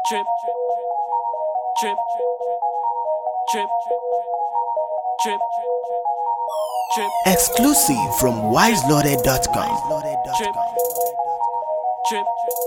Trip, trip, trip, trip, trip. Exclusive from wiseloaded.com. Trip, trip.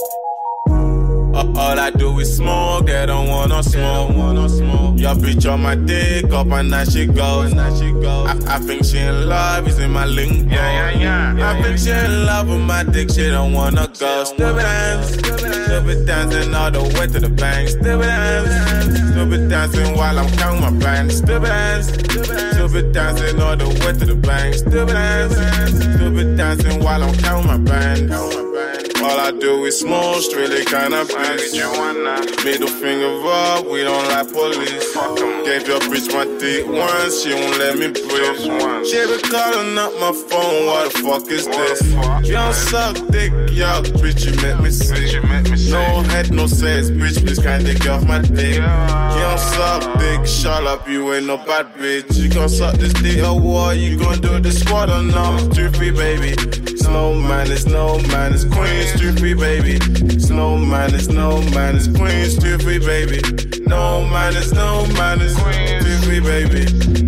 All I do is smoke, they don't wanna smoke. Your bitch on my dick, up and now she goes. I think she in love, is in my link. I think she in love with my dick, she don't wanna go. Stupid dancing all the way to the bank. Stupid dancing while I'm counting my band. Stupid dancing all the way to the bank. Stupid dancing while I'm counting my band. All I do is smoke, strictly kinda bitch. Middle finger up, we don't like police. Gave your bitch my dick once, she won't let me breathe. She be calling up my phone, what the fuck is this? You don't suck dick, yo, bitch, you make me sick. No head, no sense, bitch, please can't take off my dick. You don't suck dick, shut up, you ain't no bad bitch. You gon' suck this dick or what? You gon' do the squat or no? 3-3, baby. It's Queens, 3-3, baby. It's Queens, 3-3, baby. It's 3-3, baby.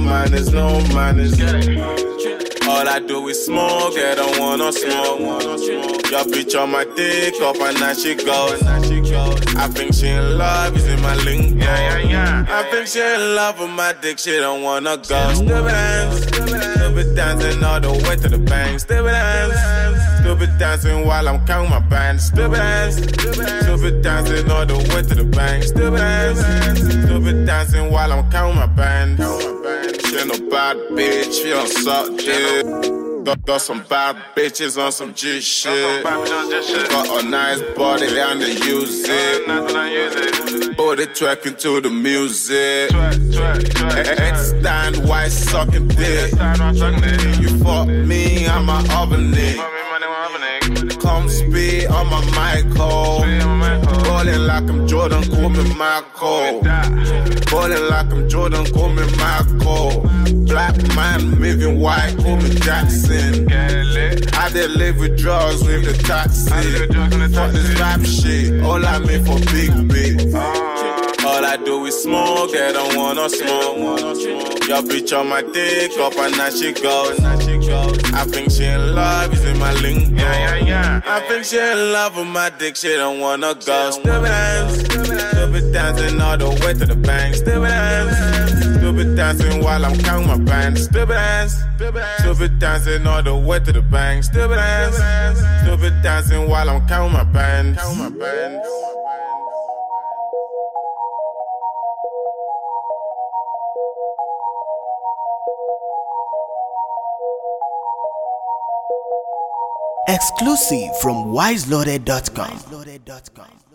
All I do is smoke, they don't wanna smoke. Your bitch on my dick, up and now she goes. I think she in love, is in my link. I think she in love with my dick, she don't wanna go. Stupid dancing all the way to the bank. Stupid dancing while I'm counting my band. Stupid dancing all the way to the bank. Stupid dancing while I'm counting my band. She ain't no bad bitch, she don't suck dick. Got some bad bitches on some G shit. Got a nice body and they use it. Body twerking to the music. Stand white sucking dick. You fuck me, I'm a oven nick. Come speed on my Michael. Ballin' like I'm Jordan, call me Michael. Ballin' like I'm Jordan, call me Michael. Black man moving white, call me Jackson. I did live with drugs with the taxi. Fuck this rap shit, all I mean for big bits. All I do is smoke, they don't wanna smoke. Your bitch on my dick, up and now she goes. I think she in love, is in my link. I think she in love with my dick, she don't wanna go. Stupid dancing all the way to the bank. Stupid dancing while I'm counting my band. Stupid dancing all the way to the bank. Stupid dancing while I'm counting my band. Exclusive from wiseloaded.com.